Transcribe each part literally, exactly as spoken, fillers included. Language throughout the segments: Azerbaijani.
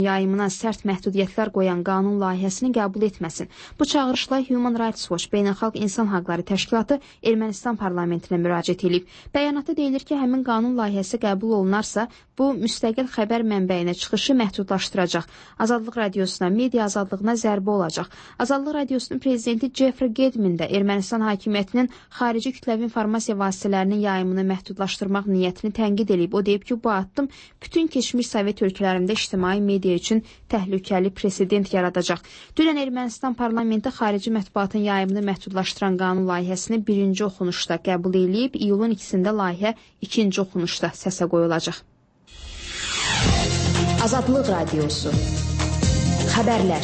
yayımına sərt məhdudiyyətlər qoyan qanun layihəsini qəbul etməsin. Bu çağırışla Human Rights Watch Beynəlxalq İnsan Haqları Təşkilatı Ermənistan parlamentinə müraciət edib. Bəyanatda deyilir ki, həmin qanun layihəsi qəbul olunarsa, bu müstəqil xəbər mənbəyinə çıxışı məhdudlaşdıracaq. Azadlıq radiosuna, media azadlığına zərbə olacaq. Azadlıq radiosunun prezidenti Jeffrey Gedmin də Ermənistan hakimiyyətinin xarici kütləvi informasiya vasitələrinin yayımını məhdudlaşdırmaq niyyətini tənqid edib. O deyib ki, bu addım bütün keçmiş Sovet ölkələrində ictimai media üçün təhlükəli presedent yaradacaq. Dünən Ermənistan parlamenti xarici mətbuatın yayımını məhdudlaşdıran qanun layihəsini birinci oxunuşda qəbul edib, iyulun ikisində layihə ikinci oxunuşda səsə qoyulacaq. Azadlıq Radiosu. Xəbərlər.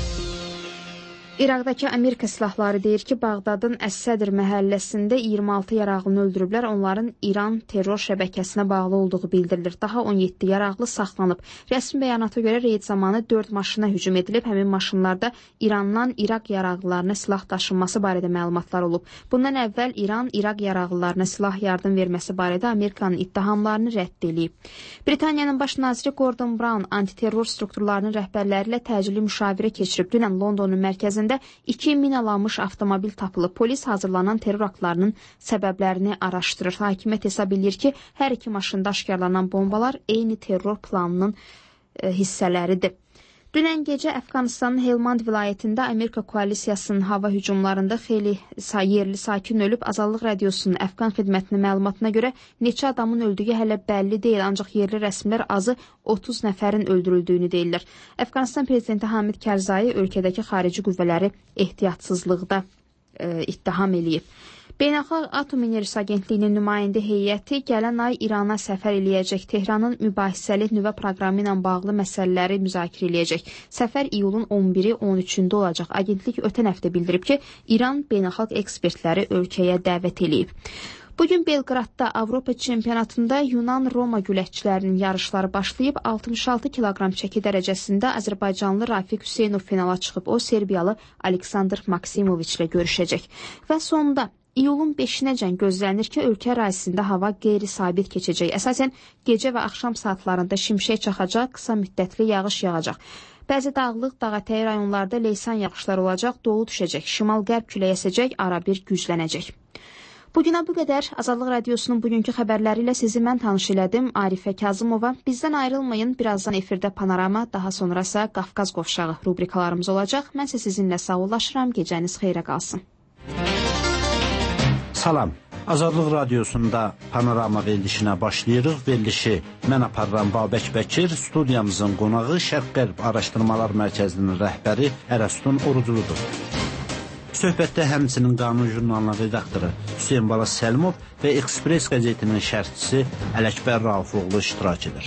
İraqdakı Amerika silahları deyir ki, Bağdadın Əs-Sədr məhəlləsində iyirmi altı yarağlını öldürüblər. Onların İran terror şəbəkəsinə bağlı olduğu bildirilir. Daha on yeddi yaraqlı saxlanıb. Rəsmi bəyanata görə reyd zamanı dörd maşına hücum edilib. Həmin maşınlarda İrandan İraq yaraqlılarına silah daşınması barədə məlumatlar olub. Bundan əvvəl İran İraq yaraqlılarına silah yardım verməsi barədə Amerikanın ittihamlarını rədd edib. Britaniyanın baş naziri Gordon Brown antiterror strukturlarının rəhbərləri ilə təcili müşavirə keçirib. Dünən Londonun mərkəzində iki minalanmış avtomobil tapılıb. Polis hazırlanan terror aktlarının səbəblərini araşdırır. Hakimiyyət hesab edir ki, hər iki maşında aşkarlanan bombalar eyni terror planının e, hissələridir. Dünən gecə Əfqanistanın Helmand vilayətində Amerika koalisiyasının hava hücumlarında xeyli yerli sakin ölüb. Azadlıq Radiosunun Əfqan xidmətinin məlumatına görə neçə adamın öldüyü hələ bəlli deyil, ancaq yerli rəsmilər azı otuz nəfərin öldürüldüyünü deyirlər. Əfqanistan prezidenti Hamid Karzai ölkədəki xarici qüvvələri ehtiyatsızlıqda e, ittiham eləyib. Beynəlxalq Atom Enerjisi Agentliyinin nümayəndə heyəti gələn ay İrana səfər eləyəcək. Tehranın mübahisəli nüvə proqramı ilə bağlı məsələləri müzakirə eləyəcək. Səfər iyulun on biri on üçündə olacaq. Agentlik ötən həftə bildirib ki, İran beynəlxalq ekspertləri ölkəyə dəvət eləyib. Bugün Belqradda Avropa çempionatında Yunan-Roma güləşçilərinin yarışları başlayıb. altmış altı kiloqram çəki dərəcəsində Azərbaycanlı Rafiq Hüseynov finala çıxıb. O, Serbiyalı Aleksandr Maksimoviç ilə görüşəcək. Və sonda İyulun beşinəcən gözlənir ki, ölkə ərazisində hava qeyri-sabit keçəcək. Əsasən gecə və axşam saatlarında şimşək çaxacaq, qısa müddətli yağış yağacaq. Bəzi dağlıq, dağətəyi rayonlarda leysan yağışlar olacaq, dolu düşəcək, şimal-qərb küləyi əsəcək, arabir güclənəcək. Bugünə bu qədər. Azadlıq Radiosunun bugünkü xəbərləri ilə sizi mən tanış elədim, Arifə Kazımova. Bizdən ayrılmayın, birazdan efirdə Panorama, daha sonra isə Qafqaz qovşağı rubrikalarımız olacaq. Mən isə sizinlə sağollaşıram, gecəniz xeyrə qalsın. Salam. Azadlıq Radiosunda Panorama verilişinə başlayırıq. Verilişi mən aparıram Babək Bəkir, studiyamızın qonağı Şərq-Qərb Araşdırmalar Mərkəzinin rəhbəri Ərəstun Oruculudur. Söhbətdə həmçinin Qanun jurnalının redaktoru Hüseyin Bala Səlimov və Ekspress qəzetinin şərhçisi Ələkbər Raufoğlu iştirak edir.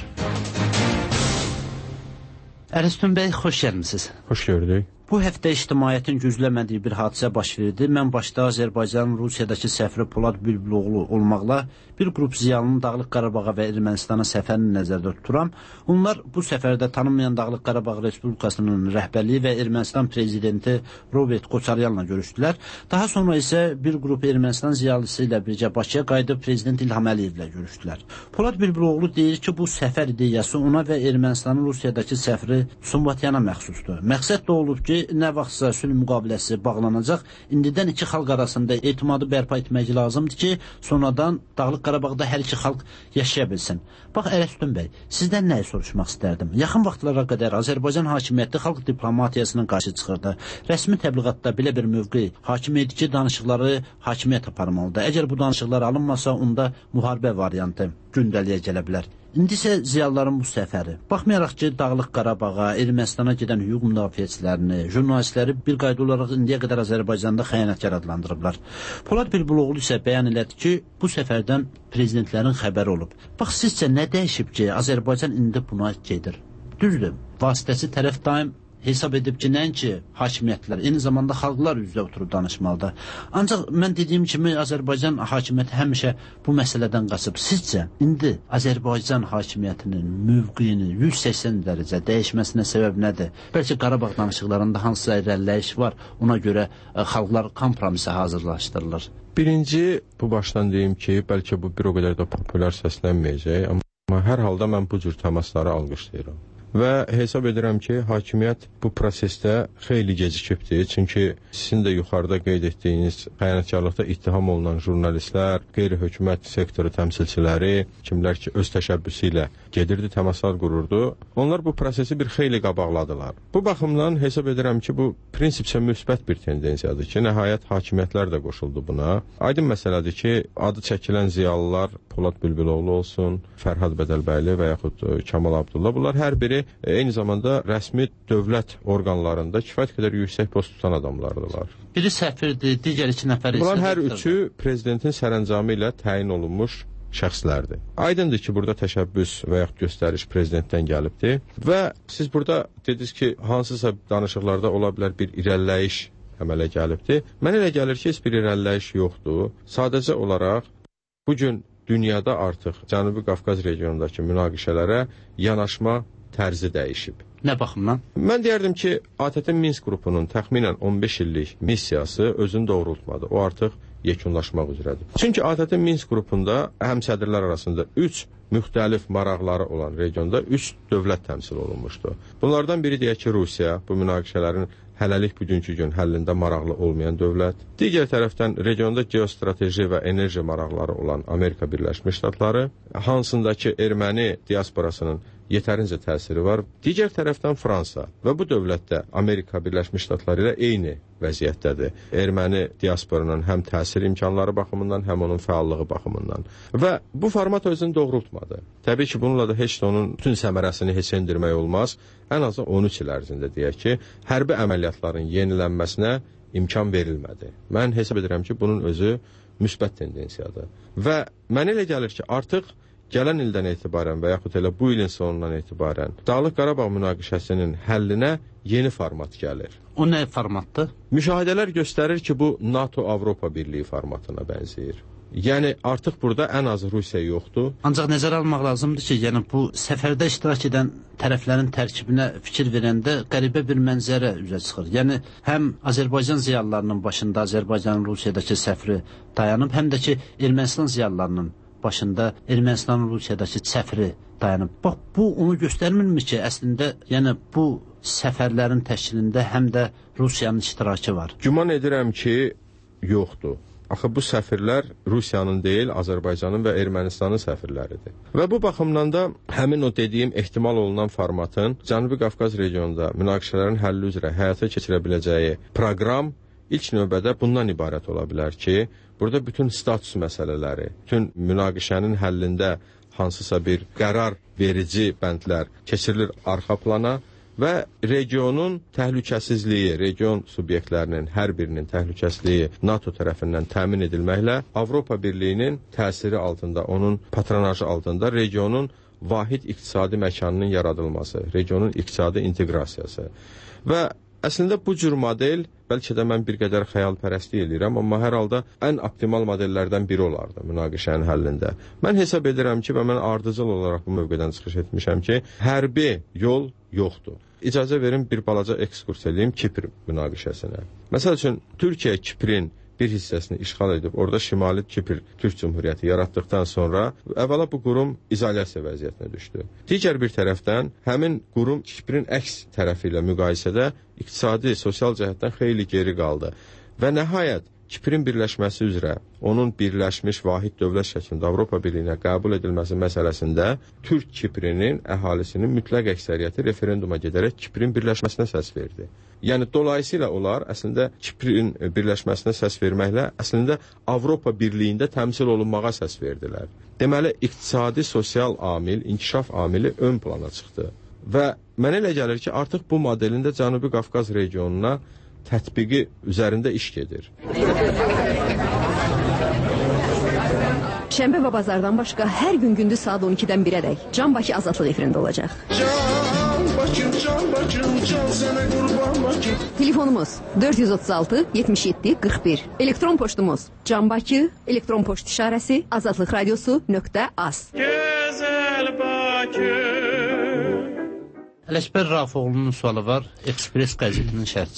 Ərəstun bəy, xoş gəlmisiniz. Xoş gördük. Bu həftə ictimaiyyətin gözləmədiyi bir hadisə baş verdi. Mən başda Azərbaycanın Rusiyadakı səfiri Polad Bülbüloğlu olmaqla bir qrup ziyalının Dağlıq Qarabağa və Ermənistana səfərini nəzərdə tuturam. Onlar bu səfərdə tanınmayan Dağlıq Qarabağ Respublikasının rəhbərliyi və Ermənistan prezidenti Robert Koçaryanla görüşdülər. Daha sonra isə bir qrup Ermənistan ziyalısı ilə bircə Bakıya qayıdıb prezident İlham Əliyevlə görüşdülər. Polad Bülbüloğlu deyir ki, bu səfər ideyası ona və Ermənistanın Rusiyadakı səfiri Sumbatyana məxsusdur. Məqsəd də olub ki, nə vaxtsa sülh müqaviləsi bağlanacaq, indidən iki xalq arasında etimadı bərpa etmək lazımdır ki, sonradan Dağlıq Qarabağda hər iki xalq yaşaya bilsin. Bax, Ərəstun bəy, sizdən nəyi soruşmaq istərdim? Yaxın vaxtlara qədər Azərbaycan hakimiyyəti xalq diplomatiyasının qarşı çıxırdı. Rəsmi təbliğatda belə bir mövqe hakim idi ki, danışıqları hakimiyyət aparmalıdır. Əgər bu danışıqlar alınmasa, onda müharibə variantı gündəliyə gələ bilər. İndi isə ziyalıların bu səfəri. Baxmayaraq ki, Dağlıq Qarabağa, Ermənistana gedən hüquq müdafiəçilərini, jurnalistləri bir qayda olaraq indiyə qədər Azərbaycanda xəyanətkar adlandırıblar. Polad Bülbüloğlu isə bəyan elədi ki, bu səfərdən prezidentlərin xəbəri olub. Bax, sizcə nə dəyişib ki, Azərbaycan indi buna gedir? Düzdür, vasitəsi tərəf daim hesab edib ki, nəinki hakimiyyətlər, eyni zamanda xalqlar üzrə oturub danışmalıdır. Ancaq mən dediyim kimi, Azərbaycan hakimiyyəti həmişə bu məsələdən qaçıb. Sizcə, indi Azərbaycan hakimiyyətinin mövqeyini yüz səksən dərəcə dəyişməsinə səbəb nədir? Bəlkə Qarabağ danışıqlarında hansısa irəliləyiş var, ona görə xalqlar kompromisə hazırlaşdırılır. Birinci, bu başdan deyim ki, bəlkə bu bir o qədər də populyar səslənməyəcək, amma hər halda mən bu cür təmasları alqışlayıram. Və hesab edirəm ki, hakimiyyət bu prosesdə xeyli gecikibdir. Çünki sizin də yuxarıda qeyd etdiyiniz xəyanətkarlıqda ittiham olunan jurnalistlər, qeyri-hökumət sektoru təmsilçiləri, kimlər ki öz təşəbbüsü ilə gedirdi, təmaslar qururdu. Onlar bu prosesi bir xeyli qabaqladılar. Bu baxımdan hesab edirəm ki, bu prinsipcə müsbət bir tendensiyadır ki, nəhayət hakimiyyətlər də qoşuldu buna. Aydın məsələdir ki, adı çəkilən ziyalılar Polad Bülbüloğlu olsun, Fərhad Bədəlbəyli və yaxud Kamal Abdullah, bunlar hər biri eyni zamanda rəsmi dövlət orqanlarında kifayət qədər yüksək post tutan adamlardılar. Biri səfirdir, digər iki nəfər isə... Bunlar hər üçü prezidentin sərəncamı ilə təyin olunmuş şəxslərdir. Aydındır ki, burada təşəbbüs və yaxud göstəriş prezidentdən gəlibdir və siz burada dediniz ki, hansısa danışıqlarda ola bilər bir irəliləyiş əmələ gəlibdir. Mənə elə gəlir ki, heç bir irəliləyiş yoxdur. Sadəcə olaraq bugün dünyada artıq Cənubi Qafqaz regionundakı münaqişələrə yanaşma tərzi dəyişib. Nə baxımdan? Mən deyərdim ki, A T T Minsk qrupunun təxminən on beş illik missiyası özünü doğrultmadı. O artıq yekunlaşmaq üzrədir. Çünki A T T Minsk qrupunda həmsədrlər arasında üç müxtəlif maraqları olan regionda üç dövlət təmsil olunmuşdu. Bunlardan biri deyək ki, Rusiya, bu münaqişələrin hələlik bugünkü gün həllində maraqlı olmayan dövlət. Digər tərəfdən regionda geostrateji və enerji maraqları olan Amerika Birləşmiş Ştatları, hansındakı erməni diasporasının yetərincə təsiri var. Digər tərəfdən Fransa və bu dövlətdə Amerika Birləşmiş Ştatları ilə eyni vəziyyətdədir. Erməni diasporunun həm təsir imkanları baxımından, həm onun fəallığı baxımından. Və bu format özünü doğrultmadı. Təbii ki, bununla da heç də onun bütün səmərəsini heç endirmək olmaz. Ən azı on üç il ərzində deyək ki, hərbi əməliyyatların yenilənməsinə imkan verilmədi. Mən hesab edirəm ki, bunun özü müsbət tendensiyadır. Və mənə elə gəlir ki, artıq gələn ildən etibarən və yaxud elə bu ilin sonundan etibarən Dağlıq Qarabağ münaqişəsinin həllinə yeni format gəlir. O nə formatdır? Müşahidələr göstərir ki, bu NATO-Avropa Birliyi formatına bənzəyir. Yəni artıq burada ən az Rusiya yoxdur. Ancaq nəzərə almaq lazımdır ki, yəni bu səfərdə iştirak edən tərəflərin tərkibinə fikir verəndə qəribə bir mənzərə üzə çıxır. Yəni həm Azərbaycan ziyalılarının başında Azərbaycanın Rusiyadakı səfiri dayanıb, həm də ki Ermənistan ziyalılarının başında Ermənistanın Rusiyadakı səfiri dayanıb. Bax, bu onu göstərmirmi ki, əslində yəni bu səfərlərin təşkilində həm də Rusiyanın iştirakı var? Güman edirəm ki, yoxdur. Axı bu səfirlər Rusiyanın deyil, Azərbaycanın və Ermənistanın səfirləridir. Və bu baxımdan da həmin o dediyim ehtimal olunan formatın Cənubi Qafqaz regionunda münaqişələrin həlli üzrə həyata keçirə biləcəyi proqram ilk növbədə bundan ibarət ola bilər ki, burada bütün status məsələləri, bütün münaqişənin həllində hansısa bir qərar verici bəndlər keçirilir arxa plana və regionun təhlükəsizliyi, region subyektlərinin hər birinin təhlükəsizliyi NATO tərəfindən təmin edilməklə Avropa Birliyinin təsiri altında, onun patronajı altında regionun vahid iqtisadi məkanının yaradılması, regionun iqtisadi inteqrasiyası. Və əslində bu cür model, bəlkə də mən bir qədər xəyalpərəstlik eləyirəm, amma hər halda ən optimal modellərdən biri olardı münaqişənin həllində. Mən hesab edirəm ki, və mən ardıcıl olaraq bu mövqedən çıxış etmişəm ki, hərbi yol yoxdur. İcazə verin bir balaca ekskurs edeyim Kipr münaqişəsinə. Məsəl üçün, Türkiyə Kiprin bir hissəsini işğal edib, orada Şimali Kipr Türk Cumhuriyyəti yaratdıqdan sonra əvvəla bu qurum izolyasiya vəziyyətinə düşdü. Digər bir tərəfdən, həmin qurum Kiprin əks tərəfi ilə müqayisədə iqtisadi, sosial cəhətdən xeyli geri qaldı. Və nəhayət, Kiprin birləşməsi üzrə, onun birləşmiş vahid dövlət şəklində Avropa Birliyinə qəbul edilməsi məsələsində Türk Kiprinin əhalisinin mütləq əksəriyyəti referenduma gedərək Kiprin birləşməsinə səs verdi. Yəni, dolayısıyla onlar əslində Kiprin birləşməsinə səs verməklə əslində Avropa Birliyində təmsil olunmağa səs verdilər. Deməli, iqtisadi, sosial amil, inkişaf amili ön plana çıxdı. Və mənə elə gəlir ki, artıq bu modelində Cənubi Qafqaz regionuna tətbiqi üzərində iş gedir. Şənbə və bazardan başqa hər gün gündüz saat on ikidən birədək Can Bakı Azadlıq efirində olacaq. Can Bakı, Can Bakı, Can sənə qurban Bakı. Telefonumuz dörd yüz otuz altı yetmiş yeddi qırx bir. Elektron poçtumuz Can Bakı, elektron poçt işarəsi azadlıq radiosu nöqtə az. Gözəl Bakı. Ələkbər Rafoğlu'nun sualı var, Ekspres qəzetinin şərhçisi.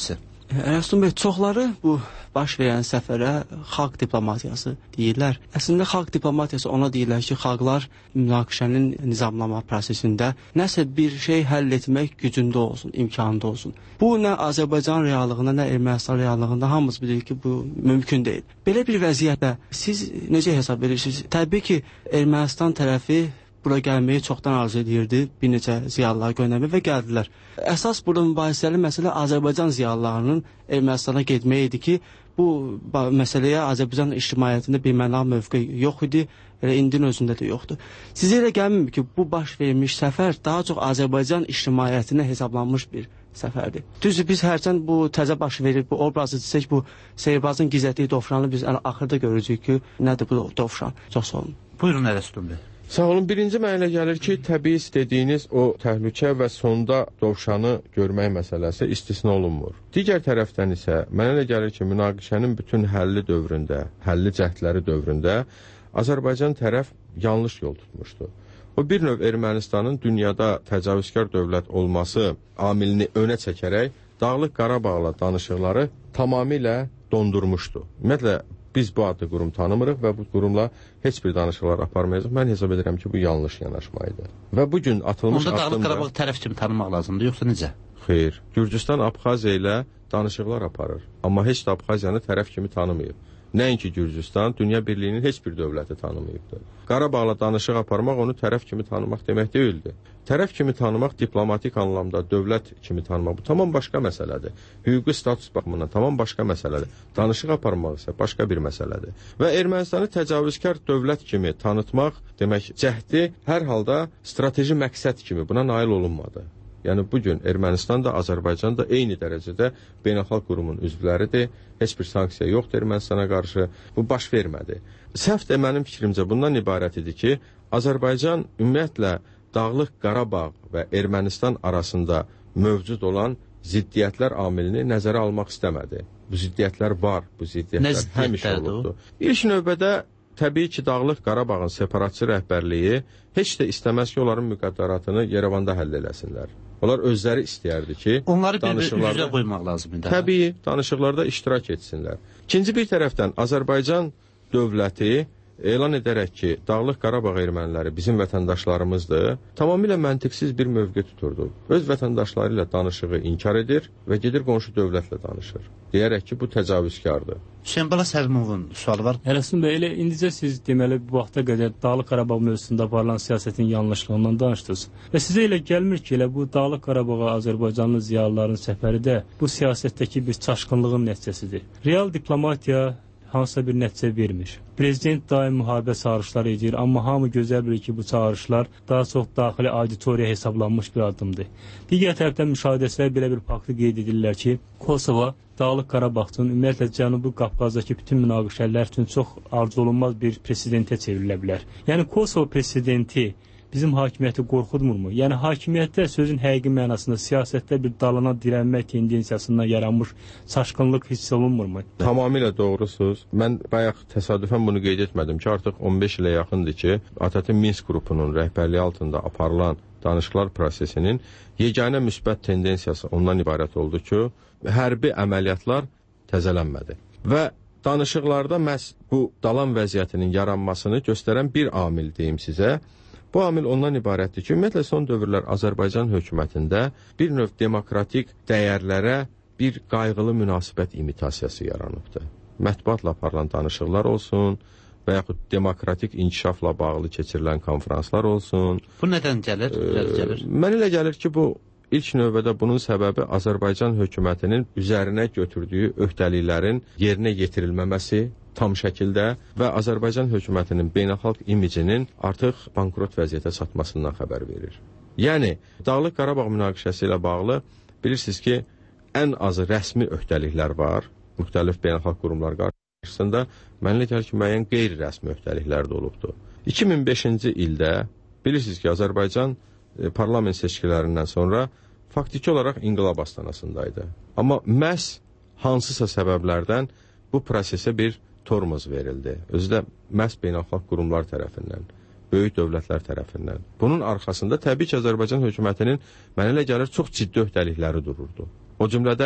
Rəstum bəy, çoxları bu baş verən səfərə xalq diplomatiyası deyirlər. Əslində xalq diplomatiyası ona deyirlər ki, xalqlar münaqişənin nizamlama prosesində nəsə bir şey həll etmək gücündə olsun, imkanında olsun. Bu nə Azərbaycan reallığında, nə Ermənistan reallığında hamımız bilir ki, bu mümkün deyil. Belə bir vəziyyətdə siz necə hesab edirsiniz? Təbii ki, Ermənistan tərəfi bura gəlməyi çoxdan arzu edirdi, bir neçə ziyalılar göndərmək və gəldilər. Əsas burada mübahisəli məsələ Azərbaycan ziyalılarının Ermənistana getməyi idi ki, bu məsələyə Azərbaycan ictimaiyyətində bir məna mövqe yox idi, elə indinin özündə də yoxdur. Sizə elə gəlmir ki, bu baş vermiş səfər daha çox Azərbaycan ictimaiyyətinə hesablanmış bir səfərdir. Düzdür, biz hərçənd bu təzə baş verir, bu obrazı desək, bu Seyrbazın gizlətdiyi Dovşanı biz axırda görəcəyik ki, nədir bu Dovşan? Çox sağ olun. Buyurun, Ərəstum bəy. Sağ olun. Birinci mənə elə gəlir ki, təbii dediyiniz o təhlükə və sonda Dovşanı görmək məsələsi istisna olunmur. Digər tərəfdən isə mənə elə gəlir ki, münaqişənin bütün həlli dövründə, həlli cəhdləri dövründə Azərbaycan tərəf yanlış yol tutmuşdu. O bir növ Ermənistanın dünyada təcavüzkar dövlət olması amilini önə çəkərək Dağlıq Qarabağla danışıqları tamamilə dondurmuşdu. Ümumiyyətlə, biz bu adlı qurum tanımırıq və bu qurumla heç bir danışıqlar aparmayacaq. Mən hesab edirəm ki, bu yanlış yanaşmaydı. Və bugün atılmış addımda... Onda Dağlıq Qarabağ tərəf kimi tanımaq lazımdır, yoxsa necə? Xeyr. Gürcüstan Abxaziya ilə danışıqlar aparır. Amma heç də Abxaziyanı tərəf kimi tanımayıb. Nəinki Gürcüstan, Dünya Birliyinin heç bir dövləti tanımayıbdır. Qarabağla danışıq aparmaq onu tərəf kimi tanımaq demək deyildi. Tərəf kimi tanımaq diplomatik anlamda, dövlət kimi tanımaq bu tamam başqa məsələdir. Hüquqi status baxımından tamam başqa məsələdir. Danışıq aparmaq isə başqa bir məsələdir. Və Ermənistanı təcavüzkar dövlət kimi tanıtmaq, demək, cəhdi hər halda strateji məqsəd kimi buna nail olunmadı. Yəni bugün Ermənistan da, Azərbaycan da eyni dərəcədə beynəlxalq qurumun üzvləridir. Heç bir sanksiya yoxdur Ermənistana qarşı. Bu baş vermədi. Səhv də mənim fikrimcə bundan ibarət idi ki, Azərbaycan ümumiyyətlə Dağlıq Qarabağ və Ermənistan arasında mövcud olan ziddiyyətlər amilini nəzərə almaq istəmədi. Bu ziddiyyətlər var, bu ziddiyyətlər həmişə olubdu. İlk növbədə təbii ki, Dağlıq Qarabağın separatçı rəhbərliyi heç də istəməz ki, onların müqəddəratını Yerevanda həll eləsinlər. Onlar özləri istəyərdi ki, onları bir-bir qoymaq lazımdır. Təbii, danışıqlarda iştirak etsinlər. İkinci bir tərəfdən Azərbaycan dövləti elan edərək ki, Dağlıq Qarabağ erməniləri bizim vətəndaşlarımızdır, tamamilə məntiqsiz bir mövqe tuturdu. Öz vətəndaşları ilə danışığı inkar edir və gedir qonşu dövlətlə danışır. Deyərək ki, bu təcavüzkardır. Hüseyin Bala Səlmovun sualı var. Ərəstum bəy, elə indicə siz deməli bu vaxta qədər Dağlıq Qarabağ mövzusunda aparılan siyasətin yanlışlığından danışdınız. Və sizə elə gəlmir ki, elə bu Dağlıq Qarabağa Azərbaycanlı ziyalıların səfəri də bu siyasətdəki bir çaşqınlığın nəticəsidir. Real diplomatiya hansısa bir nəticə vermir. Prezident daim müharibə çağırışları edir, amma hamı gözəl bilir ki, bu çağırışlar daha çox daxili auditoriya hesablanmış bir addımdır. Digər tərəfdən müşahidəçilər belə bir faktı qeyd edirlər ki, Kosova Dağlıq Qarabağ üçün, ümumiyyətlə Cənubi Qafqazdakı bütün münaqişələr üçün çox arzu olunmaz bir presidentə çevrilə bilər. Yəni Kosova prezidenti bizim hakimiyyəti qorxudmurmu? Yəni hakimiyyətdə sözün həqiqi mənasında siyasətdə bir dalana dirənmək tendensiyasından yaranmış çaşqınlıq hiss olunmurmu? Tamamilə doğrusunuz. Mən bayaq təsadüfən bunu qeyd etmədim ki, artıq on beş ilə yaxındır ki, ATƏT-in Minsk qrupunun rəhbərliyi altında aparılan danışıqlar prosesinin yeganə müsbət tendensiyası ondan ibarət oldu ki, hərbi əməliyyatlar təzələnmədi. Və danışıqlarda məhz bu dalan vəziyyətinin yaranmasını göstərən bir amil deyim sizə. Bu amil ondan ibarətdir ki, ümumiyyətlə son dövrlər Azərbaycan hökumətində bir növ demokratik dəyərlərə bir qayğılı münasibət imitasiyası yaranıbdır. Mətbuatla aparılan danışıqlar olsun və yaxud demokratik inkişafla bağlı keçirilən konferanslar olsun. Bu nədən gəlir? E, gəlir? Mən elə gəlir ki, bu ilk növbədə bunun səbəbi Azərbaycan hökumətinin üzərinə götürdüyü öhdəliklərin yerinə yetirilməməsi tam şəkildə və Azərbaycan hökumətinin beynəlxalq imicinin artıq bankrot vəziyyətə çatmasından xəbər verir. Yəni, Dağlıq Qarabağ münaqişəsi ilə bağlı bilirsiniz ki, ən azı rəsmi öhdəliklər var, müxtəlif beynəlxalq qurumlar qarşısında, mənlə gəlir ki, müəyyən qeyri-rəsmi öhdəliklər də olubdur. iki min beşinci ildə bilirsiniz ki, Azərbaycan e, parlament seçkilərindən sonra faktiki olaraq inqilab astanasındaydı. Amma məhz hansısa səbəblərdən bu prosesə bir tormoz verildi. Özü də məhz beynəlxalq qurumlar tərəfindən, böyük dövlətlər tərəfindən. Bunun arxasında təbii ki, Azərbaycan hökumətinin mənə elə gəlir çox ciddi öhdəlikləri dururdu. O cümlədən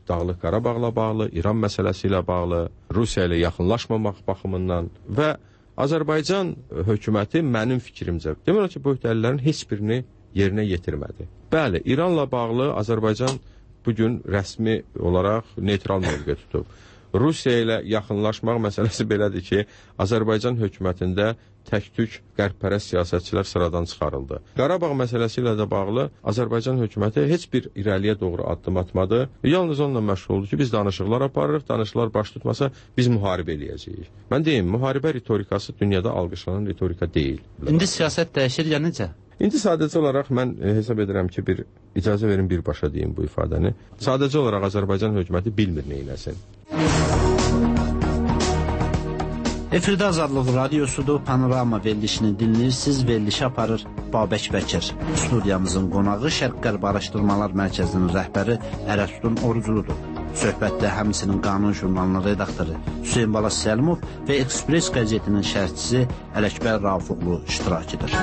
Dağlıq Qarabağla bağlı, İran məsələsi ilə bağlı, Rusiya ilə yaxınlaşmamaq baxımından və Azərbaycan hökuməti mənim fikrimcə demək ki, bu öhdəliklərin heç birini yerinə yetirmədi. Bəli, İranla bağlı Azərbaycan bugün rəsmi olaraq neytral mövqe tutub. Rusiya ilə yaxınlaşmaq məsələsi belədir ki, Azərbaycan hökumətində tək-tük qərb-pərəst siyasətçilər sıradan çıxarıldı. Qarabağ məsələsi ilə də bağlı Azərbaycan hökuməti heç bir irəliyə doğru addım atmadı. Yalnız onunla məşğul oldu ki, biz danışıqlar aparırıq, danışıqlar baş tutmasa biz müharibə eləyəcəyik. Mən deyim, müharibə ritorikası dünyada alqışlanan ritorika deyil. İndi siyasət dəyişir ya necə? İndi sadəcə olaraq mən hesab edirəm ki, bir icazə verin birbaşa deyim bu ifadəni. Sadəcə olaraq Azərbaycan hökuməti bilmir neyləsin. Efirdə Azadlıq Radiosudur, Panorama verilişini dinləyirsiniz, verilişi aparır Babək Bəkir. Studiyamızın qonağı Şərq-Qərb Araşdırmalar Mərkəzinin rəhbəri Ərəstun Orucludur. Söhbətdə həmçinin Qanun jurnalının redaktoru Hüseyn Bala Səlimov və Express qəzetinin şərhçisi Ələkbər Rafiqoğlu iştirak edir.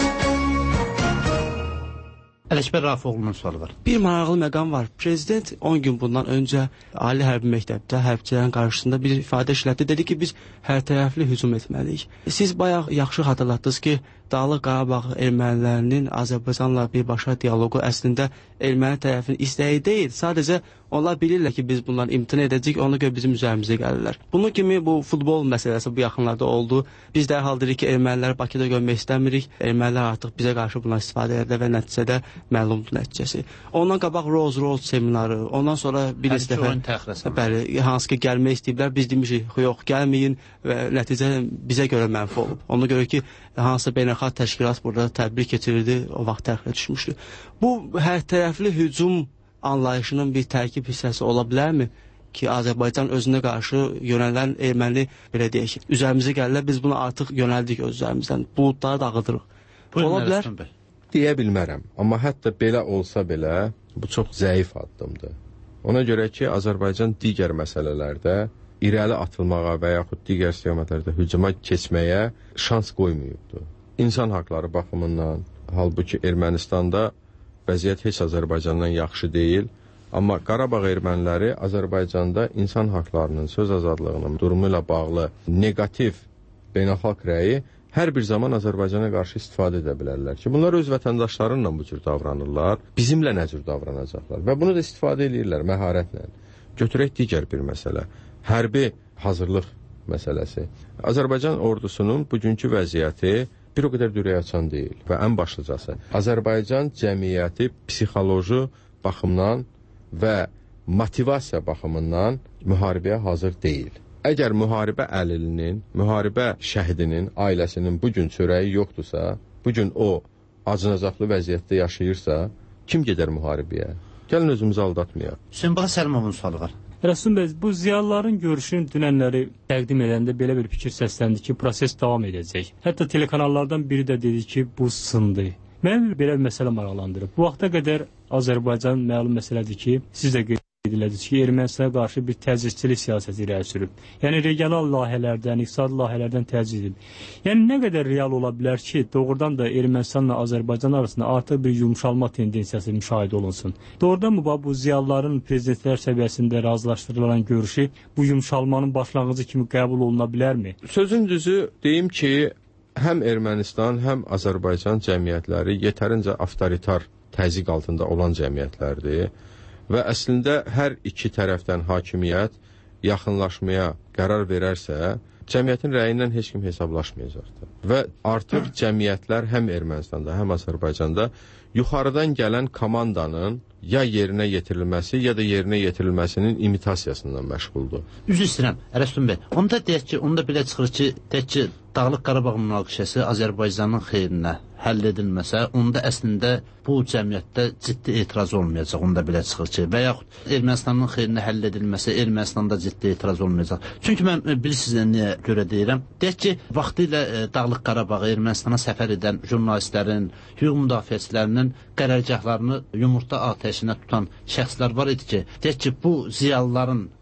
Ələkbər Rafiqoğlu'nun sualı var. Bir maraqlı məqam var. Prezident on gün bundan öncə Ali Hərbi Məktəbdə hərbçilərin qarşısında bir ifadə işlətdi. Dedi ki, biz hər tərəfli hücum etməliyik. Siz bayaq yaxşı xatırlatdınız ki, Dağlıq Qarabağ ermənilərinin Azərbaycanla birbaşa dialoqu əslində erməni tərəfinin istəyi deyil. Sadəcə onlar bilirlər ki, biz bundan imtina edəcəyik, ona görə bizim üzərimizə gəlirlər. Bunun kimi bu futbol məsələsi bu yaxınlarda oldu. Biz dərhal dedik ki, erməniləri Bakıda görmək istəmirik. Ermənilər artıq bizə qarşı bundan istifadə edirlər və nəticədə məlumdur nəticəsi. Ondan qabaq Rose Rose seminarı, ondan sonra bir dəfə bəli, hansı ki gəlmək istəyiblər, biz demişik, yox, gəlməyin və nəticə bizə görə mənfi olub. Ona görə ki, hansı beynəlxalq təşkilat burada təbrik keçirirdi, o vaxt təxirə düşmüşdü. Bu hər tərəfli hücum anlayışının bir tərkib hissəsi ola bilərmi ki, Azərbaycan özünə qarşı yönələn erməni, belə deyək, üzərimizə gəlirlər, biz bunu artıq yönəldik öz üzərimizdən, buludları dağıdırıq. Ola bilər? Deyə bilmərəm, amma hətta belə olsa belə, bu çox zəif addımdır. Ona görə ki, Azərbaycan digər məsələlərdə irəli atılmağa və yaxud digər istiqamətlərdə hücuma keçməyə şans qoymayıbdır. İnsan haqları baxımından, halbuki Ermənistanda vəziyyət heç Azərbaycandan yaxşı deyil, amma Qarabağ erməniləri Azərbaycanda insan haqlarının, söz azadlığının durumu ilə bağlı negativ beynəlxalq rəyi hər bir zaman Azərbaycana qarşı istifadə edə bilərlər ki, bunlar öz vətəndaşlarınla bu cür davranırlar, bizimlə nə cür davranacaqlar və bunu da istifadə edirlər məharətlə. Götürək digər bir məsələ, hərbi hazırlıq məsələsi. Azərbaycan ordusunun bugünkü vəziyyəti bir o qədər ürək açan deyil və ən başlıcası Azərbaycan cəmiyyəti psixoloji baxımdan və motivasiya baxımından müharibəyə hazır deyil. Əgər müharibə əlilinin, müharibə şəhidinin, ailəsinin bugün çörəyi yoxdursa, bugün o acınacaqlı vəziyyətdə yaşayırsa, kim gedər müharibəyə? Gəlin özümüzü aldatmayaq. Hüseyn Bala Səlimovun sualı var. Rəsul bəy, bu ziyalıların görüşünü dünənləri təqdim edəndə belə bir fikir səsləndi ki, proses davam edəcək. Hətta telekanallardan biri də dedi ki, bu sındı. Mənə belə bir məsələ maraqlandırıb. Bu vaxta qədər Azərbaycan məlum məsələdir ki, siz də qeyd edilədiniz ki, Ermənistana qarşı bir təzyiqçilik siyasəti irəli sürüb. Yəni, regional layihələrdən, iqtisadi layihələrdən təzyiq edib. Yəni, nə qədər real ola bilər ki, doğrudan da Ermənistanla Azərbaycan arasında artıq bir yumşalma tendensiyası müşahidə olunsun. Doğrudan mı bu prezidentlər prezidentlər səviyyəsində razılaşdırılan görüşü bu yumşalmanın başlanğıcı kimi qəbul oluna bilərmi? Sözün düzü deyim ki, həm Ermənistan, həm Azərbaycan cəmiyyətləri yetərincə avtoritar təzyiq altında olan cəmiyyətlərdir. Və əslində hər iki tərəfdən hakimiyyət yaxınlaşmaya qərar verərsə, cəmiyyətin rəyindən heç kim hesablaşmayacaqdır. Və artıq cəmiyyətlər həm Ermənistanda, həm Azərbaycanda yuxarıdan gələn komandanın ya yerinə yetirilməsi, ya da yerinə yetirilməsinin imitasiyasından məşğuldur. Üzr istəyirəm, Ərəstun bəy. Onda deyək ki, onda belə çıxır ki, tək ki, Dağlıq Qarabağ münaqişəsi Azərbaycanın xeyrinə həll edilməsə, onda əslində bu cəmiyyətdə ciddi etiraz olmayacaq, onda belə çıxır ki, və yaxud Ermənistanın xeyrinə həll edilməsə, Ermənistanda ciddi etiraz olmayacaq. Çünki mən bilirsiniz niyə görə deyirəm. Deyək ki, vaxtilə Dağlıq Qarabağa Ermənistana səfər edən jurnalistlərin, hüquq müdafiəçilərinin qərargahlarını yumurta atəşinə tutan şəxslər var idi ki, deyək ki, bu ziyalıların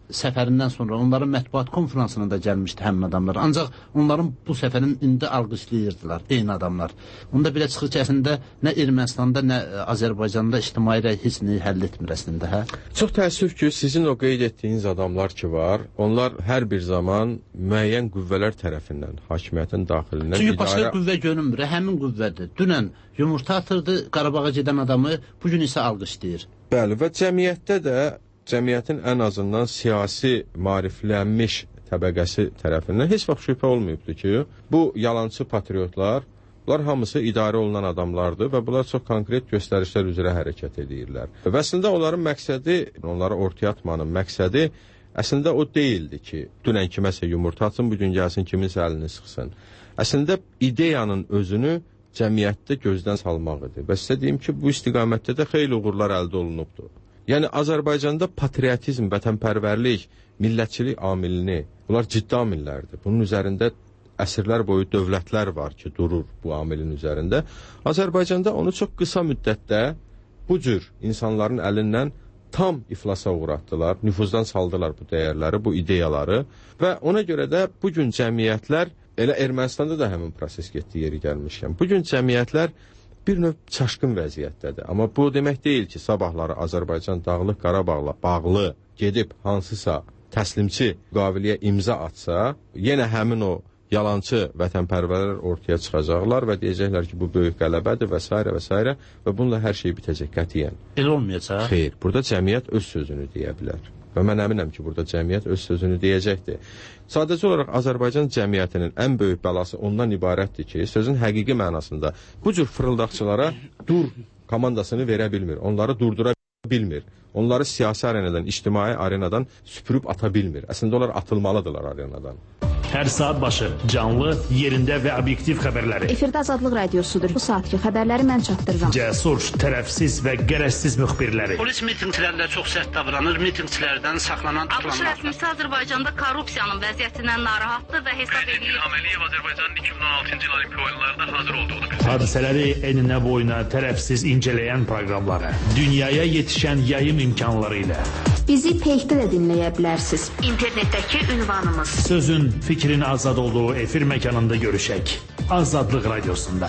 səfərindən sonra onların mətbuat konferansına da gəlmişdi həmin adamlar. Ancaq onların bu səfərin indi alqışlayırdılar eyni adamlar. Onda belə çıxır ki, əslində nə Ermənistanda, nə Azərbaycanda ictimai rəy heç nəyi həll etmir əslində, hə? Çox təəssüf ki, sizin o qeyd etdiyiniz adamlar ki var, onlar hər bir zaman müəyyən qüvvələr tərəfindən, hakimiyyətin daxilindən Çünki idarə... başqa qüvvə görünmür, həmin qüvvədir. Dünən yumurta atırdı Qarabağa gedən adamı, bugün isə alqışlayır. Bəli, və cəmiyyətdə də cəmiyyətin ən azından siyasi maariflənmiş təbəqəsi tərəfindən heç vaxt şübhə olmayıbdır ki, bu yalançı patriotlar, bunlar hamısı idarə olunan adamlardır və bunlar çox konkret göstərişlər üzrə hərəkət edirlər. Və əslində onların məqsədi, onları ortaya atmanın məqsədi əslində o deyildi ki, dünən kiməsə yumurta atsın, bugün gəlsin kiminsə əlini sıxsın. Əslində ideyanın özünü cəmiyyətdə gözdən salmaq idi. Və sizə deyim ki, bu istiqamətdə də xeyli uğurlar əldə olunubdur. Yəni Azərbaycanda patriotizm, vətənpərvərlik, millətçilik amilini, bunlar ciddi amillərdir. Bunun üzərində əsrlər boyu dövlətlər var ki, durur bu amilin üzərində. Azərbaycanda onu çox qısa müddətdə bu cür insanların əlindən tam iflasa uğratdılar, nüfuzdan saldılar bu dəyərləri, bu ideyaları və ona görə də bugün cəmiyyətlər, elə Ermənistanda da həmin proses getdi yeri gəlmişkən, bugün cəmiyyətlər bir növ çaşqın vəziyyətdədir. Amma bu demək deyil ki, sabahları Azərbaycan Dağlıq Qarabağla bağlı gedib hansısa təslimçi müqaviliyə imza atsa, yenə həmin o yalançı vətənpərvərlər ortaya çıxacaqlar və deyəcəklər ki, bu böyük qələbədir və s. və s. və bununla hər şey bitəcək qətiyyən. Elə olmayacaq? Xeyr, burada cəmiyyət öz sözünü deyə bilər. Və mən əminəm ki, burada cəmiyyət öz sözünü deyəcəkdir. Sadəcə olaraq Azərbaycan cəmiyyətinin ən böyük bəlası ondan ibarətdir ki, sözün həqiqi mənasında bu cür fırıldaqçılara dur komandasını verə bilmir, onları durdura bilmir, onları siyasi arenadan, ictimai arenadan süpürüb ata bilmir. Əslində onlar atılmalıdırlar arenadan. Hər saat başı canlı, yerində və obyektiv xəbərləri. Efirdə Azadlıq Radiosudur. Bu saatki xəbərləri mən çatdırıram. Cəsur, tərəfsiz və qərəzsiz müxbirləri. Polis mitinqçilərlə çox sərt davranır, mitinqçilərdən saxlanan ABŞ rəsmisi Azərbaycanda korrupsiyanın vəziyyətindən narahatdır və hesab edir. İlham Əliyev Azərbaycanın iki min on altıncı il Olimpiya oyunlarında hazır olduğunu bildirir. Hadisələri eninə boyuna tərəfsiz incələyən proqramları, dünyaya yetişən yayım imkanları ilə. Bizi Peyxdə də dinləyə bilərsiniz. İnternetdəki ünvanımız. Sözün, fikrin azad olduğu efir məkanında görüşək. Azadlıq Radiosunda.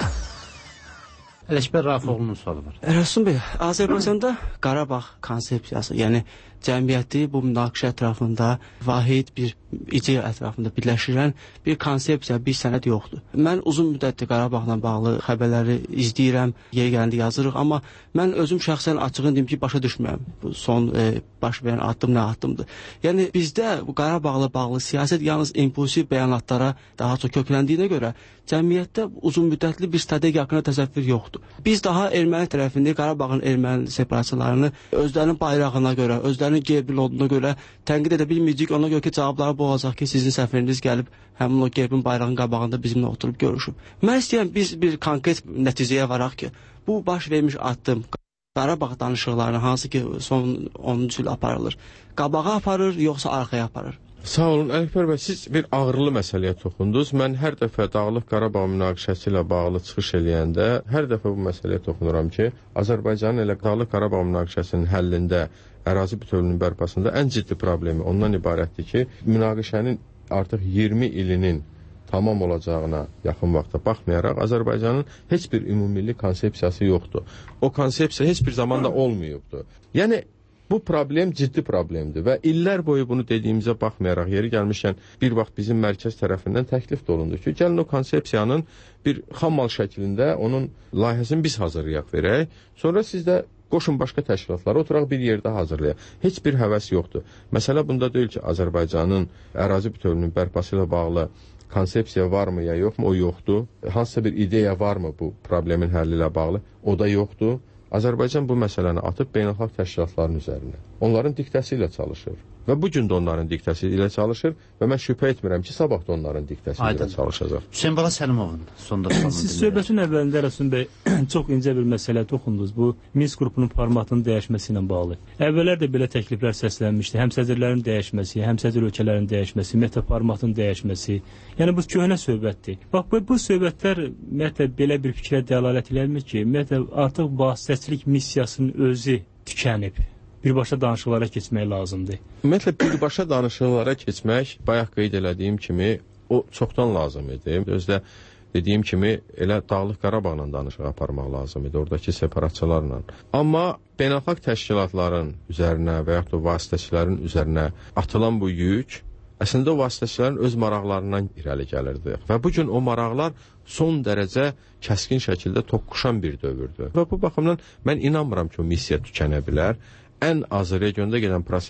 Ələkbər Rafiqoğlu'nun sualı var. Rəsul bəy, Azərbaycanda Qarabağ konsepsiyası, yəni cəmiyyəti bu münaqişə ətrafında vahid bir ideya ətrafında birləşdirən bir konsepsiya, bir sənəd yoxdur. Mən uzun müddətdir Qarabağla bağlı xəbərləri izləyirəm, yeri gələndə yazırıq, amma mən özüm şəxsən açığını deyim ki, başa düşmürəm. Bu son e, baş verən addım nə addımdır. Yəni bizdə bu Qarabağla bağlı siyasət yalnız impulsiv bəyanatlara daha çox kökləndiyinə görə cəmiyyətdə uzun müddətli bir strategiya haqqında təsəvvür yoxdur. Biz daha erməni tərəfində Qarabağın erməni separatçılarını özlərinin bayrağına görə, özlərinin gerbili olduğuna görə tənqid edə bilməyəcək. Ona görə ki, cavabları bu olacaq ki, sizin səfəriniz gəlib həmin o gerbin bayrağın qabağında bizimlə oturub görüşüb. Mən istəyirəm biz bir konkret nəticəyə varaq ki, bu baş vermiş addım Qarabağ danışıqlarını hansı ki son onuncu il aparılır, qabağa aparır, yoxsa arxaya aparır? Sağ olun, Ələkbər bəy, siz bir ağırlı məsələyə toxundunuz. Mən hər dəfə Dağlıq Qarabağ münaqişəsi ilə bağlı çıxış eləyəndə hər dəfə bu məsələyə toxunuram ki, Azərbaycanın elə Dağlıq Qarabağ münaqişəsinin həllində, ərazi bütövlüyünün bərpasında ən ciddi problemi ondan ibarətdir ki, münaqişənin artıq iyirmi ilinin tamam olacağına yaxın vaxta baxmayaraq Azərbaycanın heç bir ümumilli konsepsiyası yoxdur. O konsepsiya heç bir zamanda olmayıbdır. Yəni bu problem ciddi problemdir və illər boyu bunu dediyimizə baxmayaraq yeri gəlmişkən bir vaxt bizim mərkəz tərəfindən təklif də olundu ki, gəlin o konsepsiyanın bir xammal şəklində onun layihəsini biz hazırlayaq verək. Sonra siz də qoşun başqa təşkilatları oturaq bir yerdə hazırlayaq. Heç bir həvəs yoxdur. Məsələ bunda deyil ki, Azərbaycanın ərazi bütövlüyünün bərpası ilə bağlı konsepsiya varmı ya yoxmu? O yoxdur. Hansısa bir ideya varmı bu problemin həlli ilə bağlı? O da yoxdur. Azərbaycan bu məsələni atıb beynəlxalq təşkilatların üzərinə. Onların diktəsi ilə çalışır. Və bu gün də onların diktəsi ilə çalışır və mən şübhə etmirəm ki, sabah da onların diktəsi ilə çalışacaq. Hüseyin Bala Səlimovun sonda sualını Siz söhbətin əvvəlində Rəsul bəy çox incə bir məsələ toxundunuz. Bu Minsk qrupunun formatının dəyişməsi ilə bağlı. Əvvəllər də belə təkliflər səslənmişdi. Həm sədrlərin dəyişməsi, həm sədr ölkələrin dəyişməsi, meta formatın dəyişməsi. Yəni bu köhnə söhbətdir. Bax bu, bu söhbətlər ümumiyyətlə belə bir fikrə dəlalət eləmir ki, ümumiyyətlə artıq vasitəçilik missiyasının özü tükənib. birbaşa danışıqlara keçmək lazımdır? Ümumiyyətlə birbaşa danışıqlara keçmək, bayaq qeyd elədiyim kimi, o çoxdan lazım idi. Özdə dediyim kimi, elə Dağlıq Qarabağla danışıq aparmaq lazım idi, oradakı separatçılarla. Amma beynəlxalq təşkilatların üzərinə və yaxud da vasitəçilərin üzərinə atılan bu yük, əslində o vasitəçilərin öz maraqlarından irəli gəlirdi. Və bu gün o maraqlar son dərəcə kəskin şəkildə toqquşan bir dövrdür. Və bu baxımdan mən inanmıram ki, o missiya tükənə bilər. Ən azı regionda gedən proses